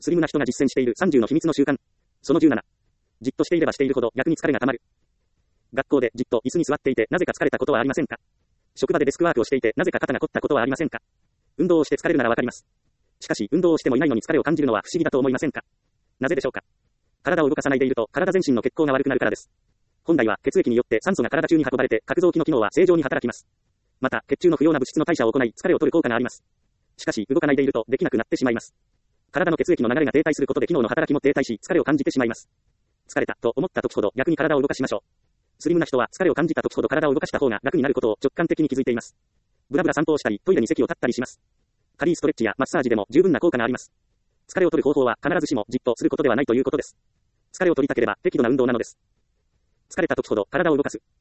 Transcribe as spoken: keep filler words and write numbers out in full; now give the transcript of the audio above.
スリムな人が実践しているさんじゅうの秘密の習慣。そのじゅうなな。じっとしていればしているほど逆に疲れがたまる。学校でじっと椅子に座っていてなぜか疲れたことはありませんか？職場でデスクワークをしていてなぜか肩が凝ったことはありませんか？運動をして疲れるならわかります。しかし運動をしてもいないのに疲れを感じるのは不思議だと思いませんか？なぜでしょうか？体を動かさないでいると体全身の血行が悪くなるからです。本来は血液によって酸素が体中に運ばれて各臓器の機能は正常に働きます。また血中の不要な物質の代謝を行い疲れを取る効果があります。しかし動かないでいるとできなくなってしまいます。体の血液の流れが停滞することで機能の働きも停滞し疲れを感じてしまいます。疲れたと思った時ほど逆に体を動かしましょう。スリムな人は疲れを感じた時ほど体を動かした方が楽になることを直感的に気づいています。ブラブラ散歩をしたりトイレに席を立ったりします。軽いストレッチやマッサージでも十分な効果があります。疲れを取る方法は必ずしもじっとすることではないということです。疲れを取りたければ適度な運動なのです。疲れた時ほど体を動かす。